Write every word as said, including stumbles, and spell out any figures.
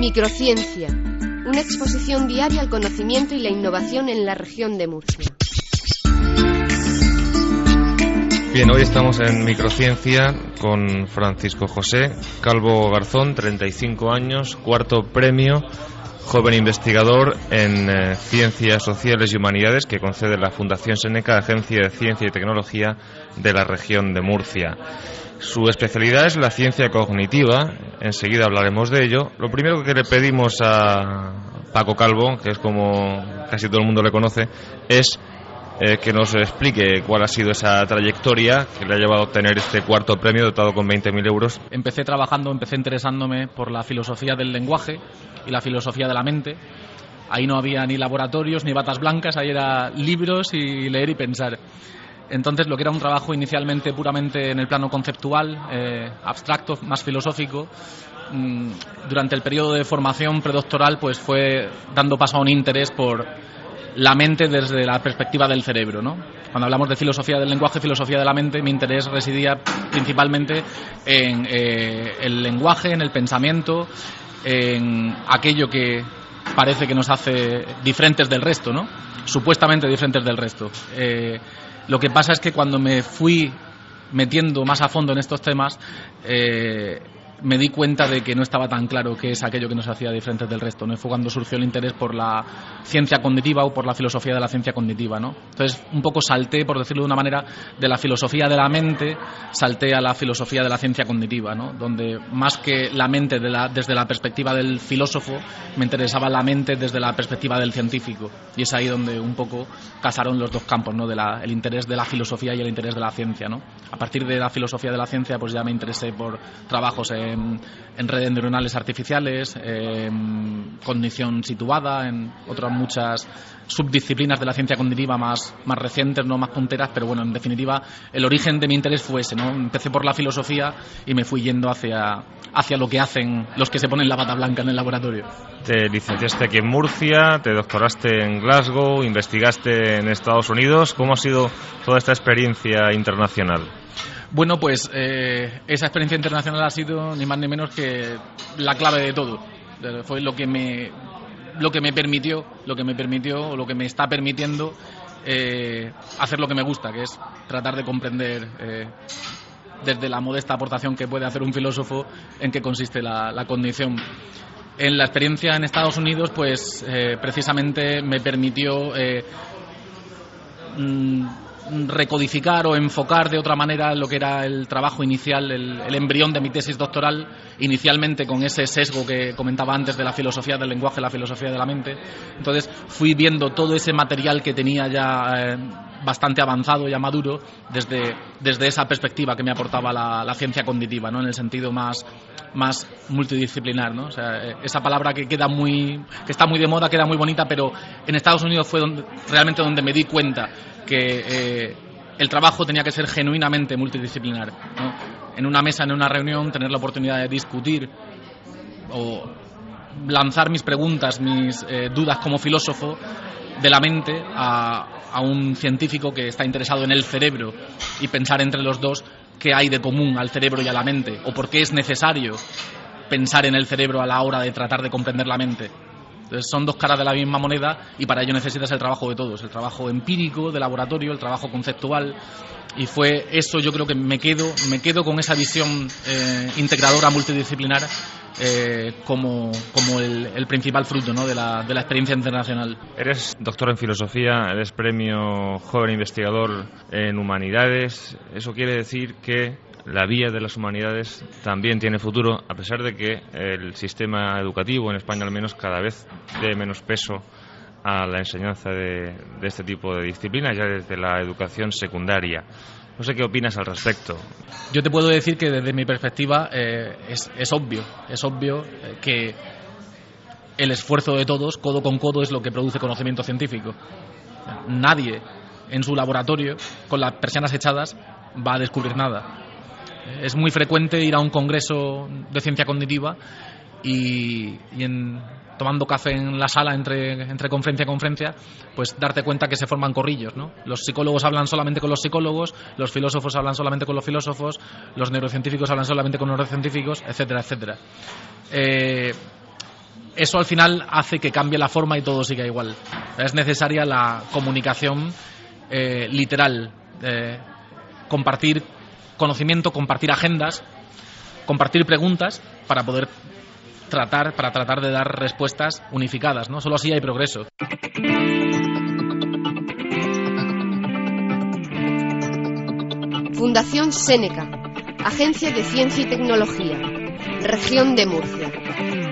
Microciencia, una exposición diaria al conocimiento y la innovación en la región de Murcia. Bien, hoy estamos en Microciencia con Francisco José Calvo Garzón, treinta y cinco años, cuarto premio, joven investigador en eh, Ciencias Sociales y Humanidades que concede la Fundación Seneca, Agencia de Ciencia y Tecnología de la región de Murcia. Su especialidad es la ciencia cognitiva, enseguida hablaremos de ello. Lo primero que le pedimos a Paco Calvo, que es como casi todo el mundo le conoce, es eh, que nos explique cuál ha sido esa trayectoria que le ha llevado a obtener este cuarto premio dotado con veinte mil euros. Empecé trabajando, empecé interesándome por la filosofía del lenguaje y la filosofía de la mente. Ahí no había ni laboratorios ni batas blancas, ahí era libros y leer y pensar. Entonces, lo que era un trabajo inicialmente puramente en el plano conceptual, eh, abstracto, más filosófico, mmm, durante el periodo de formación predoctoral, pues fue dando paso a un interés por la mente desde la perspectiva del cerebro, ¿no? Cuando hablamos de filosofía del lenguaje, filosofía de la mente, mi interés residía principalmente en eh, el lenguaje, en el pensamiento, en aquello que parece que nos hace diferentes del resto, ¿no? Supuestamente diferentes del resto. Eh, Lo que pasa es que cuando me fui metiendo más a fondo en estos temas, eh, me di cuenta de que no estaba tan claro qué es aquello que nos hacía diferentes del resto, ¿no? Fue cuando surgió el interés por la ciencia cognitiva o por la filosofía de la ciencia cognitiva, ¿no? Entonces, un poco salté, por decirlo de una manera, de la filosofía de la mente, salté a la filosofía de la ciencia cognitiva, ¿no? Donde más que la mente de la, desde la perspectiva del filósofo, me interesaba la mente desde la perspectiva del científico. Y es ahí donde un poco casaron los dos campos, ¿no? De la, el interés de la filosofía y el interés de la ciencia, ¿no? A partir de la filosofía de la ciencia, pues ya me interesé por trabajos en En, en redes neuronales artificiales, en cognición situada, en otras muchas subdisciplinas de la ciencia cognitiva más, más recientes, no más punteras, pero bueno, en definitiva, el origen de mi interés fue ese, ¿no? Empecé por la filosofía y me fui yendo hacia, hacia lo que hacen los que se ponen la bata blanca en el laboratorio. Te licenciaste aquí en Murcia, te doctoraste en Glasgow, investigaste en Estados Unidos. ¿Cómo ha sido toda esta experiencia internacional? Bueno, pues eh, esa experiencia internacional ha sido ni más ni menos que la clave de todo. Fue lo que me, lo que me permitió, lo que me permitió, o lo que me está permitiendo eh, hacer lo que me gusta, que es tratar de comprender eh, desde la modesta aportación que puede hacer un filósofo en qué consiste la, la cognición. En la experiencia en Estados Unidos, pues eh, precisamente me permitió eh, mmm, recodificar o enfocar de otra manera lo que era el trabajo inicial, el, el embrión de mi tesis doctoral, inicialmente con ese sesgo que comentaba antes de la filosofía del lenguaje, la filosofía de la mente. Entonces fui viendo todo ese material que tenía ya eh, bastante avanzado, ya maduro, desde, desde esa perspectiva que me aportaba la, la ciencia cognitiva, ¿no? En el sentido más, más multidisciplinar, ¿no? O sea, esa palabra que queda muy, que está muy de moda, queda muy bonita, pero en Estados Unidos fue donde, realmente donde me di cuenta que eh, el trabajo tenía que ser genuinamente multidisciplinar, ¿no? En una mesa, en una reunión, tener la oportunidad de discutir o lanzar mis preguntas, mis eh, dudas como filósofo de la mente a, a un científico que está interesado en el cerebro y pensar entre los dos qué hay de común al cerebro y a la mente, o por qué es necesario pensar en el cerebro a la hora de tratar de comprender la mente. Entonces, son dos caras de la misma moneda y para ello necesitas el trabajo de todos, el trabajo empírico, de laboratorio, el trabajo conceptual, y fue eso, yo creo que me quedo, me quedo con esa visión eh, integradora multidisciplinar eh, como, como el, el principal fruto, ¿no? de, la, de la experiencia internacional. Eres doctor en filosofía, eres premio joven investigador en humanidades. Eso quiere decir que la vía de las humanidades también tiene futuro, a pesar de que el sistema educativo, en España al menos, cada vez dé menos peso a la enseñanza de, de este tipo de disciplinas, ya desde la educación secundaria. No sé qué opinas al respecto. Yo te puedo decir que desde mi perspectiva eh, es, es obvio, es obvio que el esfuerzo de todos, codo con codo, es lo que produce conocimiento científico. Nadie en su laboratorio, con las persianas echadas, va a descubrir nada. Es muy frecuente ir a un congreso de ciencia cognitiva y, y en, tomando café en la sala entre, entre conferencia y conferencia, pues darte cuenta que se forman corrillos, ¿no? Los psicólogos hablan solamente con los psicólogos, los filósofos hablan solamente con los filósofos, los neurocientíficos hablan solamente con los neurocientíficos, etcétera, etcétera. Eh, eso al final hace que cambie la forma y todo siga igual. Es necesaria la comunicación eh, literal, eh, compartir conocimiento, compartir agendas, compartir preguntas para poder tratar, para tratar de dar respuestas unificadas, ¿no? Solo así hay progreso. Fundación Séneca, Agencia de Ciencia y Tecnología, Región de Murcia.